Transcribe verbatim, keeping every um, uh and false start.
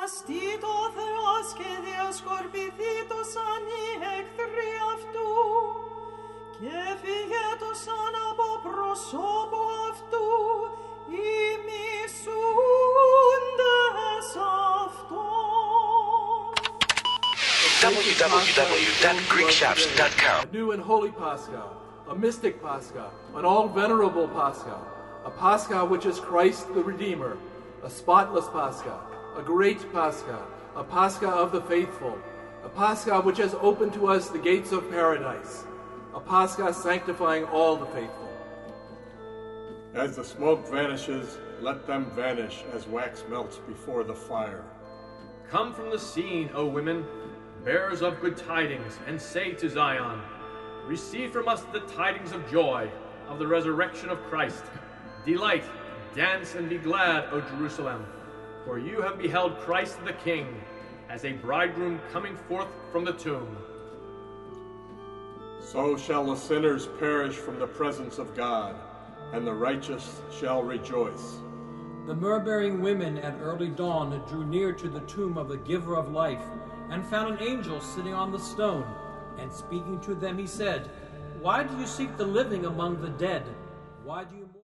αναστεί το Θεός και διασκορπιθεί το σαν οι εχθροί αυτού και φύγε το σαν από προσώπου αυτού οι μισούντες αυτόν. w w w dot greek shops dot com A new and holy Pascha, a mystic Pascha, an all-venerable Pascha, a Pascha which is Christ the Redeemer, a spotless Pascha, a great Pascha, a Pascha of the faithful, a Pascha which has opened to us the gates of paradise, a Pascha sanctifying all the faithful. As the smoke vanishes, let them vanish as wax melts before the fire. Come from the scene, O women, bearers of good tidings, and say to Zion, receive from us the tidings of joy, of the resurrection of Christ. Delight, dance, and be glad, O Jerusalem, for you have beheld Christ the King, as a bridegroom coming forth from the tomb. So shall the sinners perish from the presence of God, and the righteous shall rejoice. The myrrh-bearing women at early dawn drew near to the tomb of the giver of life, and found an angel sitting on the stone. And speaking to them he said, Why do you seek the living among the dead? Why do you